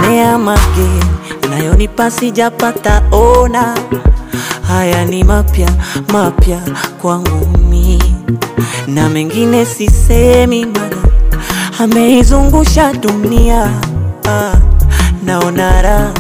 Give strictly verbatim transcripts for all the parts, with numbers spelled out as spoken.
najionea mageni unayonipa sijapata ona. Haya ni mapya mapya kwangu mimi, na mengine sisemi mana ameizungusha dunia. ah, naona raha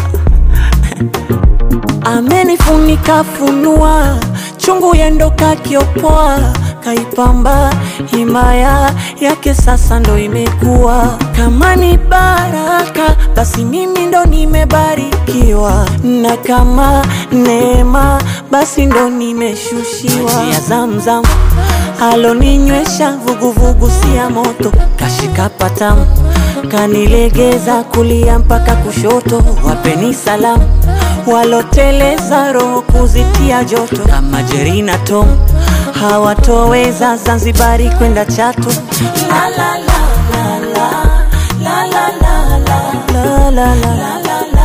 amenifunika funua, chungu yendo kakiopoa, kaipamba himaya yake sasa ndo imekuwa. Kama ni baraka basi mimi ndo nimebarikiwa, na kama neema basi ndo nimeshushiwa. Maji ya Zamzam aloninywesha vuguvugu si ya moto, kashika patamu kanilegeza kulia mpaka kushoto. Wapeni salamu waloteleza roho kuzitia joto, kama Jerry na Tom hawatoweza Zanzibari kwenda Chato. La la la la la la la la la la la la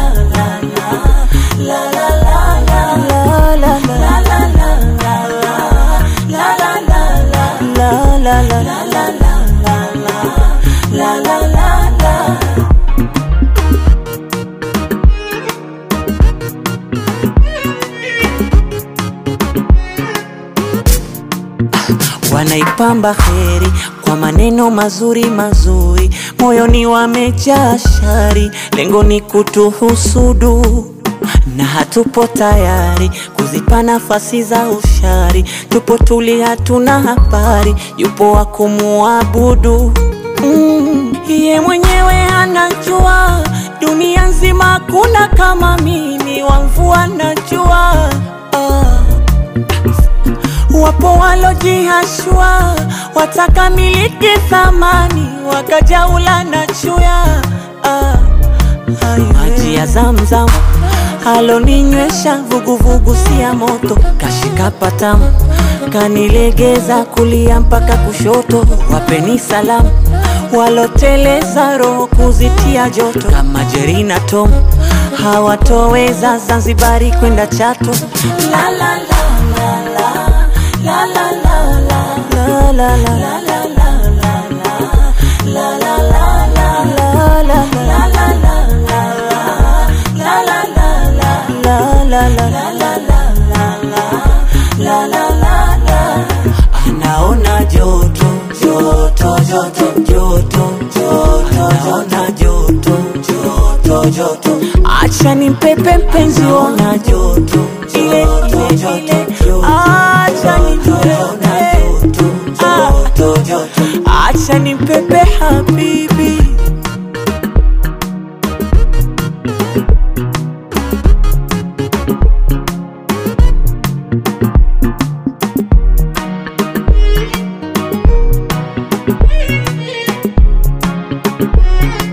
wanaipamba heri kwa maneno mazuri mazuri, moyoni wamejaa shari, lengo ni kutuhusudu, na hatupo tayari kuzipa nafasi za ushari. Tupo tuli hatuna habari, yupo wa kumuabudu. mm, Ye mwenyewe anajua dunia nzima kuna kama mimi, wa mvua najua. ah. Wapo walojihashua wataka miliki thamani, wakajaula na chuya. ah, Maji ya Zamzam aloninywesha vuguvugu si ya moto, kashika patamu kanilegeza kulia mpaka kushoto. Wapeni salamu waloteleza roho kuzitia joto, kama Jerry na Tom hawatoweza Zanzibari kwenda Chato. La la la la la la la la la la la la la anaona joto joto joto joto joto, anaona joto joto joto, acha nimpepe mpenzi ona joto ile ile ile, acha nipepe joto joto, acha nimpepe habibi. We'll be right back.